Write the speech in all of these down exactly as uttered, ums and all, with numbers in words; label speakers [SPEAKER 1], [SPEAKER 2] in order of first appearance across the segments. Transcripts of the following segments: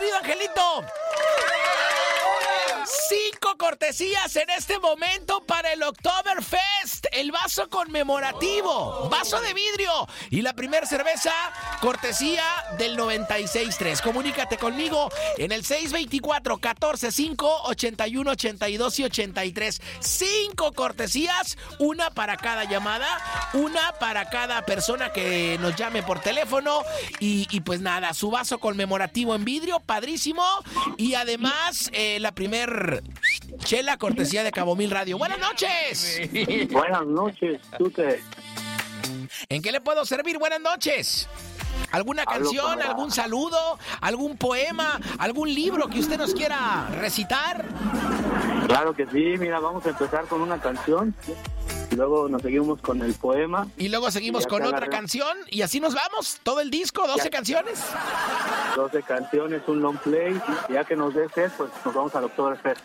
[SPEAKER 1] querido Angelito. Cinco cortesías en este momento para el Oktoberfest, el vaso conmemorativo, vaso de vidrio y la primer cerveza, cortesía del noventa y seis punto tres. Comunícate conmigo en el seis veinticuatro, catorce cinco, ochenta y uno, ochenta y dos y ochenta y tres. Cinco cortesías, una para cada llamada, una para cada persona que nos llame por teléfono y, y pues nada, su vaso conmemorativo en vidrio, padrísimo, y además eh, la primer chela cortesía de Cabo Mil Radio. Buenas noches.
[SPEAKER 2] Buenas noches, tú te...
[SPEAKER 1] ¿En qué le puedo servir? Buenas noches. ¿Alguna canción, algún saludo, algún poema, algún libro que usted nos quiera recitar?
[SPEAKER 2] Claro que sí, mira, vamos a empezar con una canción, luego nos seguimos con el poema.
[SPEAKER 1] Y luego seguimos
[SPEAKER 2] y
[SPEAKER 1] con otra
[SPEAKER 2] agarré...
[SPEAKER 1] canción y así nos vamos, todo el disco, doce ya. canciones.
[SPEAKER 2] doce canciones, un long play, y ya que nos des eso, pues nos vamos al Oktoberfest.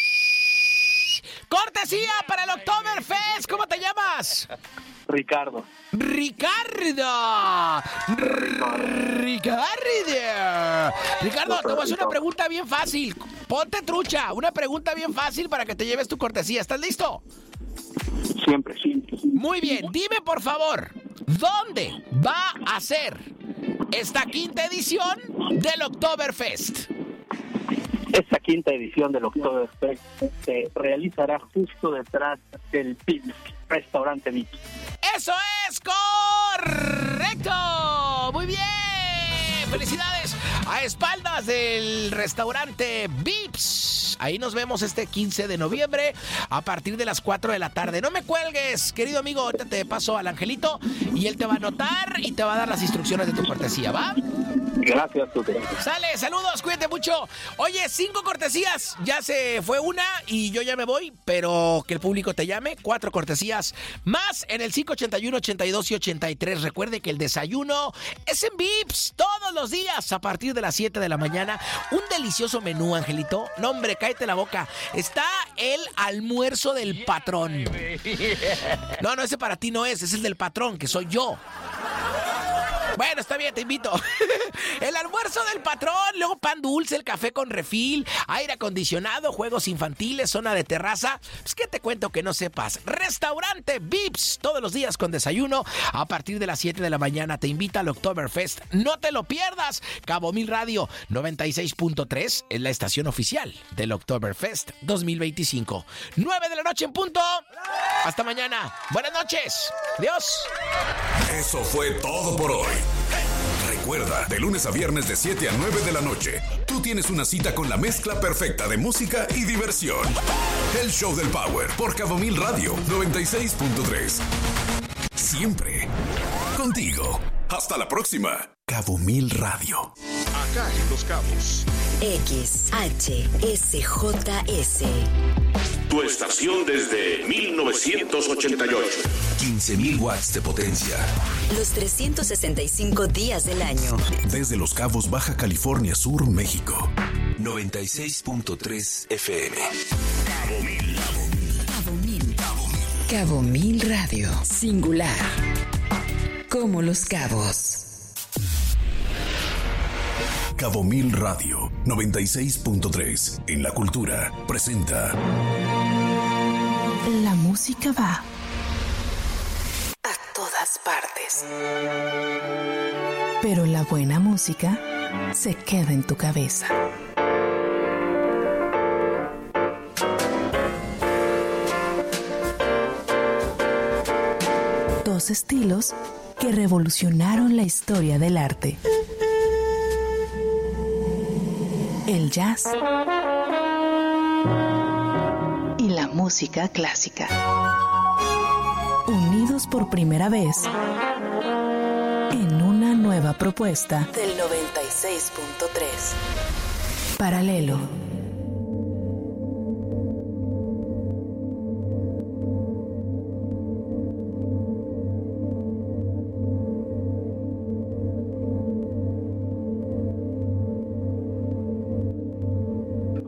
[SPEAKER 1] ¡Cortesía para el Oktoberfest! ¿Cómo te llamas?
[SPEAKER 2] Ricardo.
[SPEAKER 1] ¡Ricardo! ¡Ricardo! Ricardo, te voy a hacer una pregunta bien fácil. Ponte trucha, una pregunta bien fácil para que te lleves tu cortesía. ¿Estás listo?
[SPEAKER 2] Siempre, siempre.
[SPEAKER 1] Muy bien, dime por favor, ¿dónde va a ser esta quinta edición del Oktoberfest?
[SPEAKER 2] Esta quinta edición del Oktoberfest se realizará justo detrás del Vips, restaurante Vips.
[SPEAKER 1] ¡Eso es correcto! ¡Muy bien! ¡Felicidades! A espaldas del restaurante Vips. Ahí nos vemos este quince de noviembre a partir de las cuatro de la tarde. No me cuelgues, querido amigo. Ahorita te paso al Angelito y él te va a anotar y te va a dar las instrucciones de tu cortesía, ¿va?
[SPEAKER 2] Gracias, tú.
[SPEAKER 1] Sale, saludos, cuídate mucho. Oye, cinco cortesías. Ya se fue una y yo ya me voy, pero que el público te llame. Cuatro cortesías más en el cinco ochenta y uno, ochenta y dos y ochenta y tres. Recuerde que el desayuno es en Vips todos los días a partir de las siete de la mañana. Un delicioso menú, Angelito. No, hombre, cállate la boca. Está el almuerzo del patrón. No, no, ese para ti no es. Es el del patrón, que soy yo. Bueno, está bien, te invito. El almuerzo del patrón, luego pan dulce, el café con refil, aire acondicionado, juegos infantiles, zona de terraza. Pues, ¿qué te cuento que no sepas? Restaurante Vips, todos los días con desayuno. A partir de las siete de la mañana te invita al Oktoberfest. No te lo pierdas. Cabo Mil Radio noventa y seis punto tres es la estación oficial del Oktoberfest dos mil veinticinco. nueve de la noche en punto. Hasta mañana. Buenas noches. Adiós.
[SPEAKER 3] Eso fue todo por hoy. Recuerda, de lunes a viernes de siete a nueve de la noche, tú tienes una cita con la mezcla perfecta de música y diversión. El Show del Power por Cabo Mil Radio noventa y seis punto tres. Siempre contigo. Hasta la próxima. Cabo Mil Radio.
[SPEAKER 4] Acá en Los Cabos.
[SPEAKER 5] X H S J S.
[SPEAKER 4] Tu estación desde mil novecientos ochenta y ocho.
[SPEAKER 3] quince mil watts de potencia.
[SPEAKER 5] Los trescientos sesenta y cinco días del año.
[SPEAKER 3] Desde Los Cabos, Baja California Sur, México. noventa y seis punto tres F M.
[SPEAKER 4] Cabo Mil.
[SPEAKER 5] Cabo Mil. Cabo Mil Radio. Singular. Como Los Cabos.
[SPEAKER 3] Cabo Mil Radio noventa y seis punto tres en la cultura presenta.
[SPEAKER 6] La música va
[SPEAKER 5] a todas partes.
[SPEAKER 6] Pero la buena música se queda en tu cabeza. Dos estilos que revolucionaron la historia del arte. El jazz y la música clásica. Unidos por primera vez en una nueva propuesta
[SPEAKER 5] del noventa y seis punto tres.
[SPEAKER 6] Paralelo.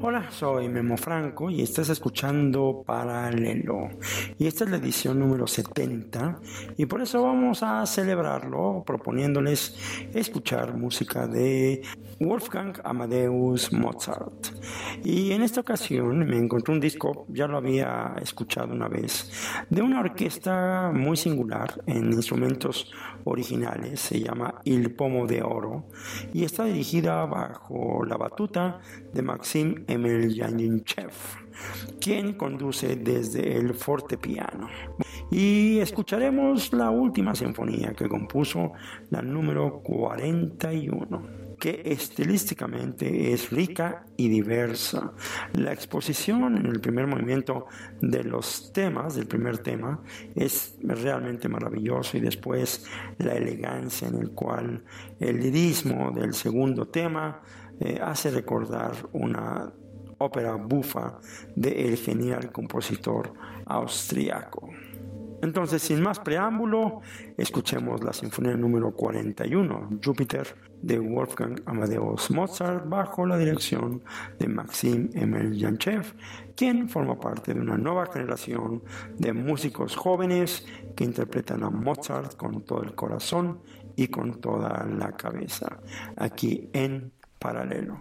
[SPEAKER 7] Hola, soy Memo Franco y estás escuchando Paralelo. Y esta es la edición número setenta y por eso vamos a celebrarlo proponiéndoles escuchar música de Wolfgang Amadeus Mozart. Y en esta ocasión me encontré un disco, ya lo había escuchado una vez, de una orquesta muy singular en instrumentos originales, se llama Il Pomo de Oro y está dirigida bajo la batuta de Maxim Emelianenchev, quien conduce desde el fortepiano. Y escucharemos la última sinfonía que compuso, la número cuarenta y uno, que estilísticamente es rica y diversa. La exposición en el primer movimiento de los temas, del primer tema, es realmente maravilloso, y después la elegancia en el cual el lirismo del segundo tema eh, hace recordar una ópera bufa del genial compositor austriaco. Entonces, sin más preámbulo, escuchemos la sinfonía número cuarenta y uno, Júpiter, de Wolfgang Amadeus Mozart, bajo la dirección de Maxim Emelianenchev, quien forma parte de una nueva generación de músicos jóvenes que interpretan a Mozart con todo el corazón y con toda la cabeza, aquí en Paralelo.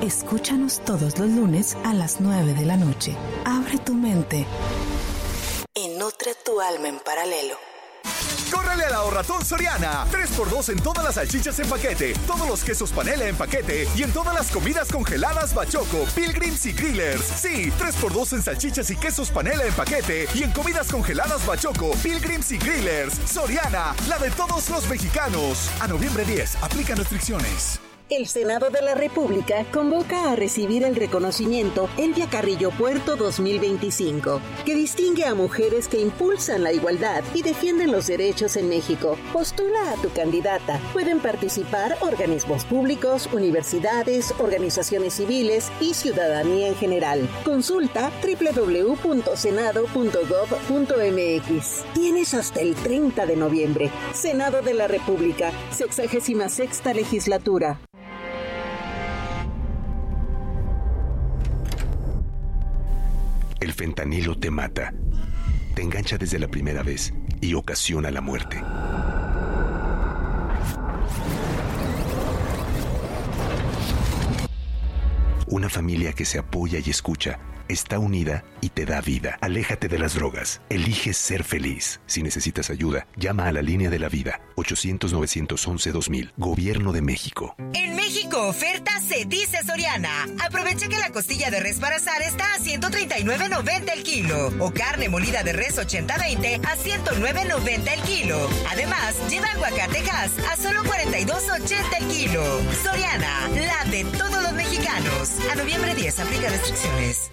[SPEAKER 6] Escúchanos todos los lunes a las nueve de la noche. Abre tu mente y nutre tu alma en paralelo.
[SPEAKER 8] ¡Córrele a la Ahorratón Soriana! tres por dos en todas las salchichas en paquete, todos los quesos panela en paquete y en todas las comidas congeladas Bachoco, Pilgrims y Grillers. Sí, tres por dos en salchichas y quesos panela en paquete y en comidas congeladas Bachoco, Pilgrims y Grillers. Soriana, la de todos los mexicanos. A noviembre diez, aplican restricciones.
[SPEAKER 9] El Senado de la República convoca a recibir el reconocimiento Elvia Carrillo Puerto dos mil veinticinco, que distingue a mujeres que impulsan la igualdad y defienden los derechos en México. Postula a tu candidata. Pueden participar organismos públicos, universidades, organizaciones civiles y ciudadanía en general. Consulta doble u doble u doble u punto senado punto gob punto eme equis. Tienes hasta el treinta de noviembre. Senado de la República, sexagésima sexta legislatura.
[SPEAKER 10] El fentanilo te mata, te engancha desde la primera vez y ocasiona la muerte. Una familia que se apoya y escucha está unida y te da vida. Aléjate de las drogas. Elige ser feliz. Si necesitas ayuda, llama a la línea de la vida. ochocientos, novecientos once, dos mil. Gobierno de México.
[SPEAKER 11] En México, oferta se dice Soriana. Aprovecha que la costilla de res para asar está a ciento treinta y nueve noventa el kilo. O carne molida de res ochenta veinte a ciento nueve noventa el kilo. Además, lleva aguacate gas a solo cuarenta y dos ochenta el kilo. Soriana, la de todos los mexicanos. A noviembre diez, aplica restricciones.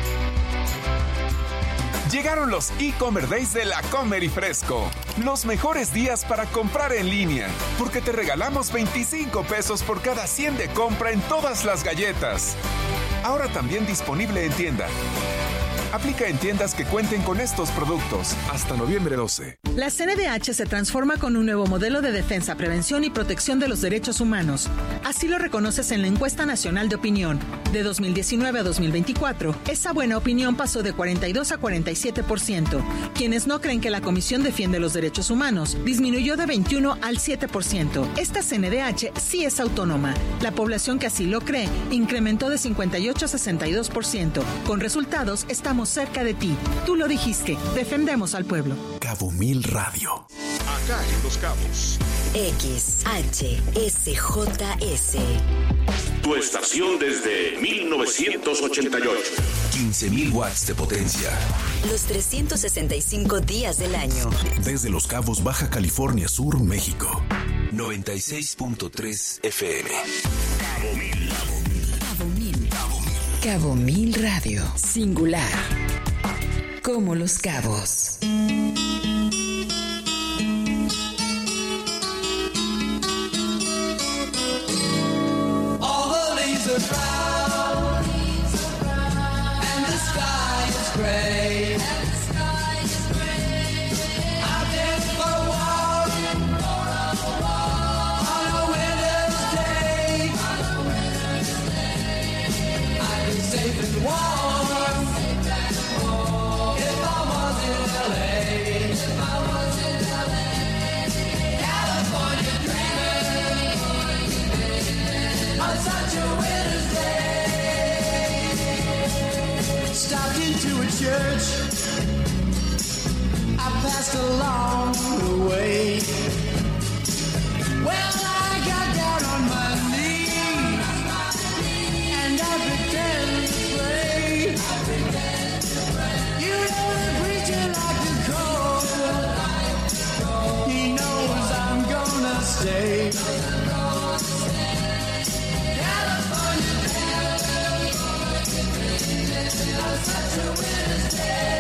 [SPEAKER 12] Llegaron los e-Commerce Days de La Comer y Fresco. Los mejores días para comprar en línea, porque te regalamos veinticinco pesos por cada cien de compra en todas las galletas. Ahora también disponible en tienda. Aplica en tiendas que cuenten con estos productos hasta noviembre doce.
[SPEAKER 13] La C N D H se transforma con un nuevo modelo de defensa, prevención y protección de los derechos humanos. Así lo reconoces en la encuesta nacional de opinión. De dos mil diecinueve a dos mil veinticuatro, esa buena opinión pasó de cuarenta y dos a cuarenta y siete por ciento. Quienes no creen que la Comisión defiende los derechos humanos disminuyó de veintiuno al siete por ciento. Esta C N D H sí es autónoma. La población que así lo cree incrementó de cincuenta y ocho a sesenta y dos por ciento. Con resultados, estamos cerca de ti. Tú lo dijiste. Defendemos al pueblo.
[SPEAKER 3] Cabo Mil Radio.
[SPEAKER 4] Acá en Los Cabos.
[SPEAKER 5] X H S J S.
[SPEAKER 4] Tu estación desde mil novecientos ochenta y ocho.
[SPEAKER 3] quince mil watts de potencia.
[SPEAKER 5] Los trescientos sesenta y cinco días del año.
[SPEAKER 3] Desde Los Cabos, Baja California Sur, México. noventa y seis punto tres F M.
[SPEAKER 4] Cabo Mil.
[SPEAKER 5] Cabo Mil. Cabo Mil Radio. Singular. Como Los Cabos.
[SPEAKER 14] All the leaves are brown, and the sky is gray. Out there for a walk, on a winter's day. I'd be safe and warm if I was in L A. If I was in L A, California dreaming on such a winter's day. Stopped into a church, I passed along the way. Well, I got down on my knees and I pretend to pray. You know the preacher like the cold, he knows I'm gonna stay. On such a winter's day.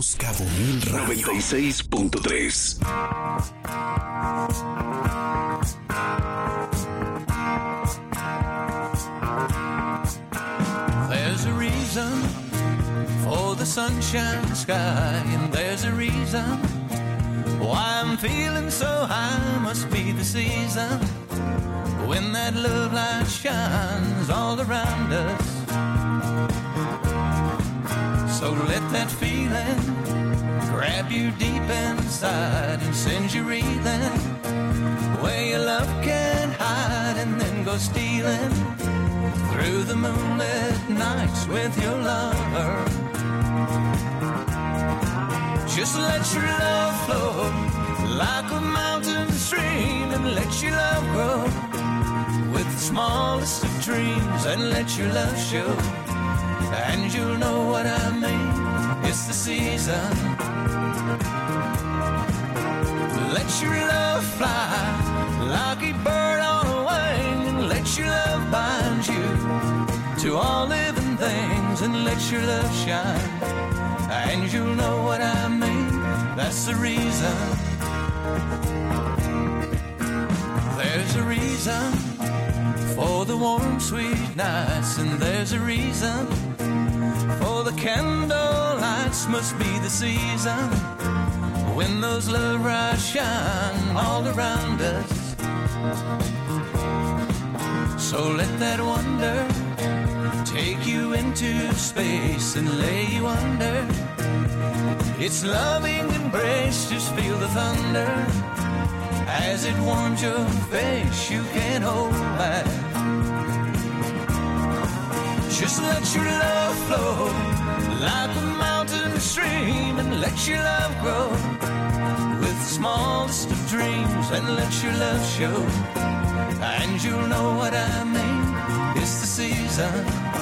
[SPEAKER 3] Somos Cabo Mil Radio
[SPEAKER 4] noventa y seis punto tres.
[SPEAKER 15] There's a reason for the sunshine sky, and there's a reason why I'm feeling so high. Must be the season when that love light shines all around us. So let that feeling grab you deep inside and send you reeling where your love can't hide, and then go stealing through the moonlit nights with your lover. Just let your love flow like a mountain stream, and let your love grow with the smallest of dreams, and let your love show, and you'll know what I mean. It's the season. Let your love fly like a bird on a wing, and let your love bind you to all living things, and let your love shine, and you'll know what I mean. That's the reason. There's a reason for the warm, sweet nights, and there's a reason for the candle lights. Must be the season when those love rays shine all around us. So let that wonder take you into space and lay you under its loving embrace. Just feel the thunder as it warms your face. You can't hold back. Just let your love flow like a mountain stream, and let your love grow with the smallest of dreams, and let your love show, and you'll know what I mean. It's the season.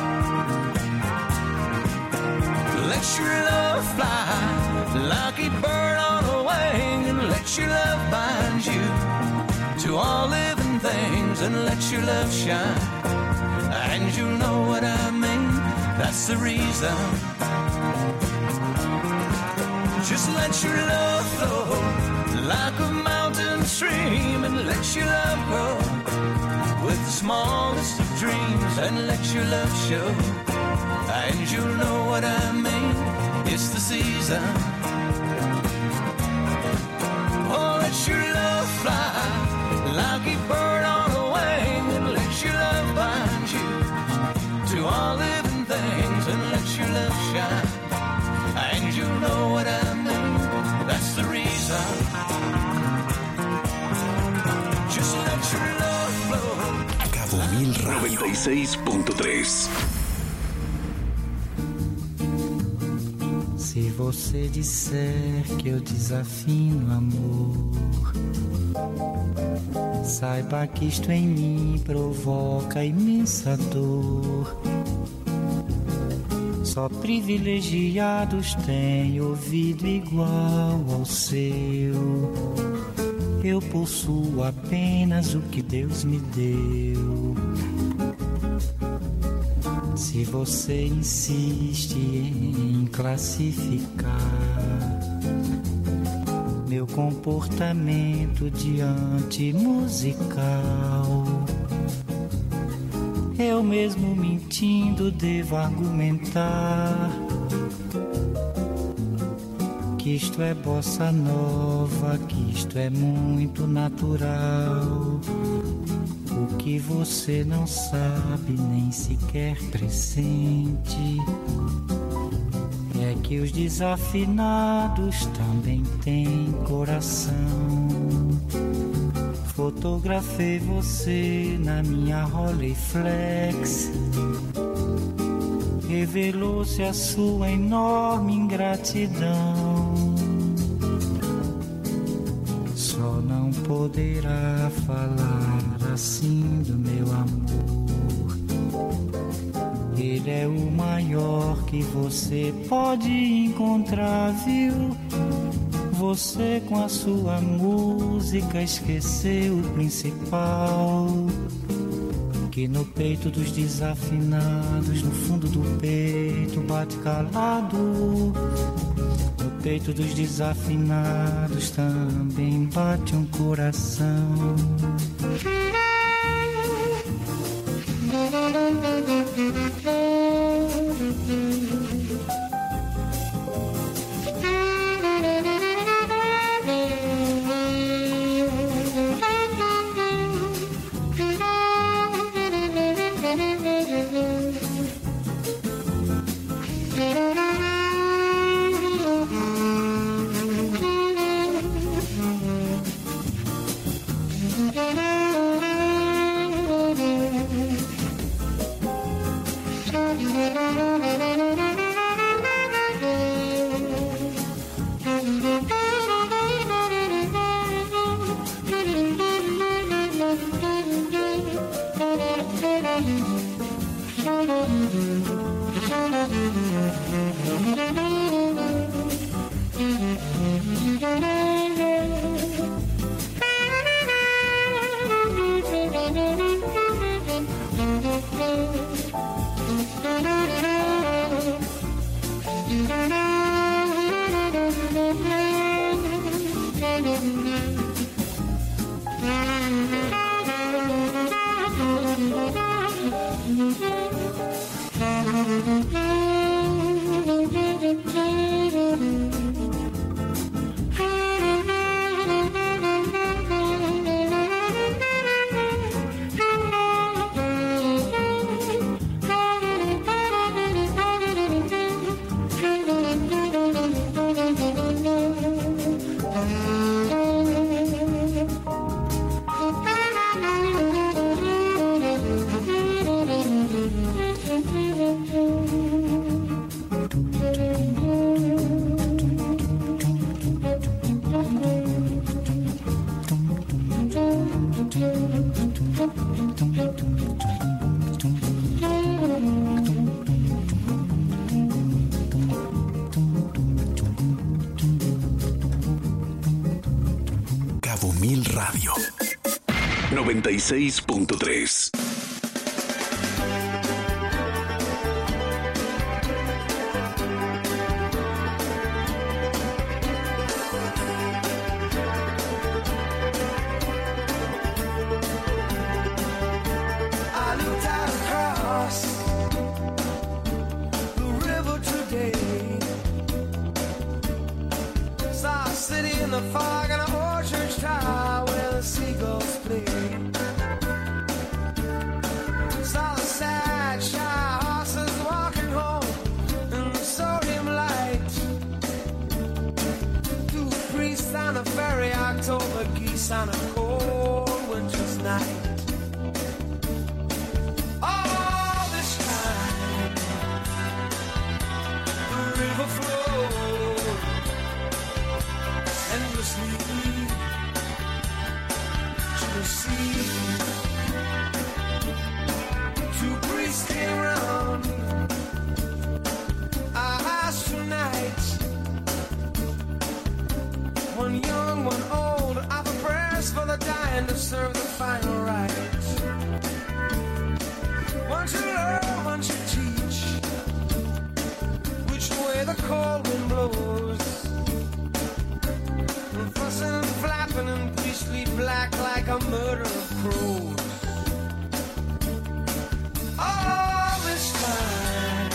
[SPEAKER 15] Let your love fly like a bird on a wing, and let your love bind you to all living things, and let your love shine, and you'll know what I mean. That's the reason. Just let your love flow like a mountain stream, and let your love grow with the smallest of dreams, and let your love show, and you'll know what I mean. It's the season. Oh, let your love fly like a bird on a wing, and let your love bind you to all living things, and let your love shine, and you'll know what I mean. That's the reason. Just let your love flow.
[SPEAKER 3] Cabo Mil Radio
[SPEAKER 4] noventa y seis punto tres.
[SPEAKER 16] Se você disser que eu desafino amor, saiba que isto em mim provoca imensa dor. Só privilegiados têm ouvido igual ao seu. Eu possuo apenas o que Deus me deu. Se você insiste em classificar meu comportamento diante musical, eu mesmo mentindo devo argumentar que isto é bossa nova, que isto é muito natural. O que você não sabe, nem sequer pressente, é que os desafinados também têm coração. Fotografei você na minha Rolleiflex, revelou-se a sua enorme ingratidão. Só não poderá falar assim do meu amor. Ele é o maior que você pode encontrar, viu? Você com a sua música esqueceu o principal, que no peito dos desafinados, no fundo do peito bate calado. No peito dos desafinados também bate um coração.
[SPEAKER 3] noventa y seis punto tres.
[SPEAKER 14] On a cold winter's night, all this time the river flowed endlessly to the sea. Two priests came round. I asked tonight, one young, one old, I for the dying to serve the final rites. One to learn, one to teach which way the cold wind blows. And fussing and flapping and priestly black like a murder of crows. All this time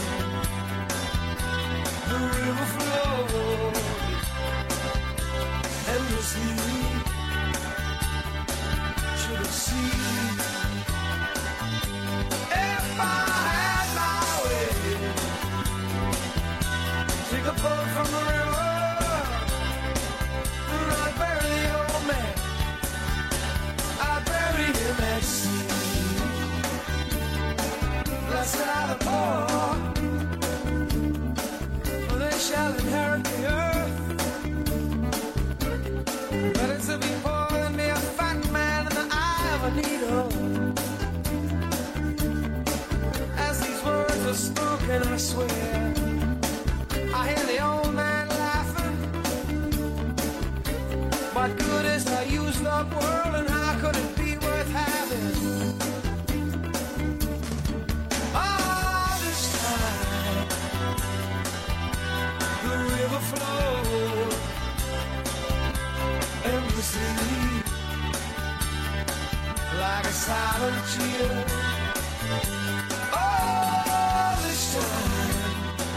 [SPEAKER 14] the river flowed endlessly. If I had my way, take a boat from the river, and I'd bury the old man, I'd bury him at sea. Blessed are the poor, for they shall inherit the earth. Better to be poor than be a fat man in the eye of a needle. As these words are spoken, I swear, I hear the old man laughing. What good is a used up world, and how could it be worth having?
[SPEAKER 15] a silent cheer. All this time,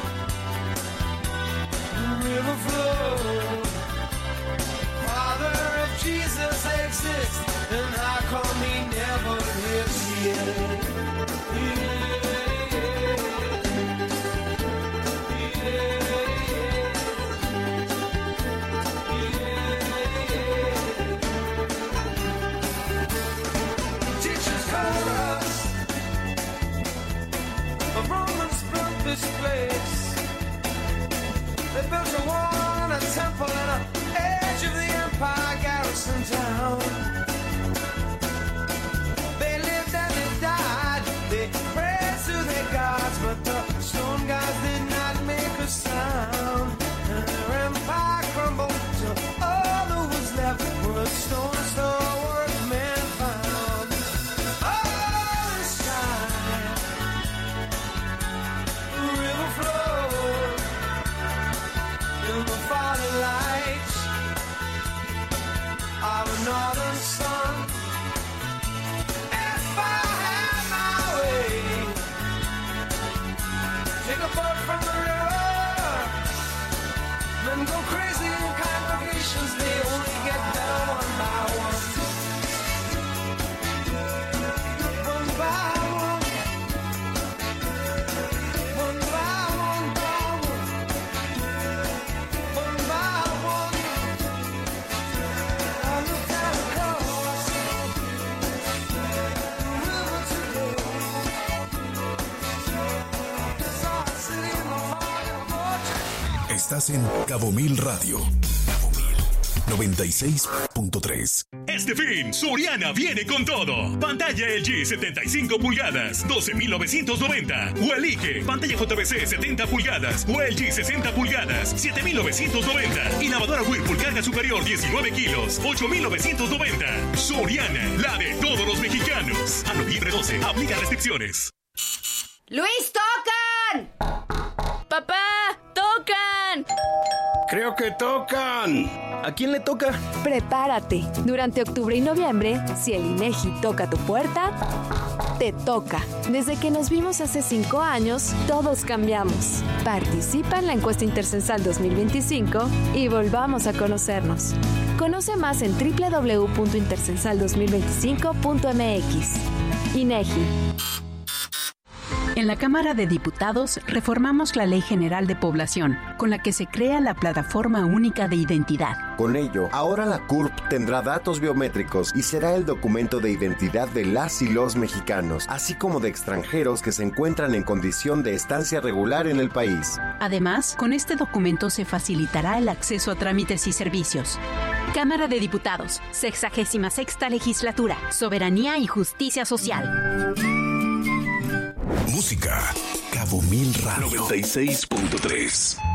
[SPEAKER 15] the river flows. Father, if Jesus exists, then how come he never lives here? This place. They built a wall and a temple and a edge of the empire garrison town. They lived and they died. They prayed to their gods, but the stone gods did not make a sound. And their empire crumbled till all that was left were stones the workmen found. All this time, river flows in the falling lights of a northern sun. If I had my way, take a boat from the river, then go crazy in congregations. They only get better one by one. One by one. One by one, by one. One by one. I look down across the river today. Saw a city in the heart of a
[SPEAKER 3] Estás en Cabo Mil Radio. Cabo Mil noventa y seis punto tres.
[SPEAKER 17] Este fin, Soriana viene con todo. Pantalla L G setenta y cinco pulgadas, doce mil novecientos noventa. O elige pantalla J V C setenta pulgadas o L G sesenta pulgadas, siete mil novecientos noventa. Y lavadora Whirlpool carga superior diecinueve kilos, ocho mil novecientos noventa. Soriana, la de todos los mexicanos. A noviembre doce, aplica restricciones.
[SPEAKER 18] ¡Luis, tocan! ¡Papá, tocan!
[SPEAKER 19] Creo que tocan. ¿A quién le toca?
[SPEAKER 20] Prepárate. Durante octubre y noviembre, si el INEGI toca tu puerta, te toca. Desde que nos vimos hace cinco años, todos cambiamos. Participa en la encuesta Intercensal dos mil veinticinco y volvamos a conocernos. Conoce más en doble u doble u doble u punto intercensal dos mil veinticinco punto m x. INEGI.
[SPEAKER 21] En la Cámara de Diputados reformamos la Ley General de Población, con la que se crea la Plataforma Única de Identidad.
[SPEAKER 22] Con ello, ahora la C U R P tendrá datos biométricos y será el documento de identidad de las y los mexicanos, así como de extranjeros que se encuentran en condición de estancia regular en el país.
[SPEAKER 21] Además, con este documento se facilitará el acceso a trámites y servicios. Cámara de Diputados, sexagésima sexta Legislatura, Soberanía y Justicia Social.
[SPEAKER 3] Música, Cabo Mil Radio noventa y seis punto tres.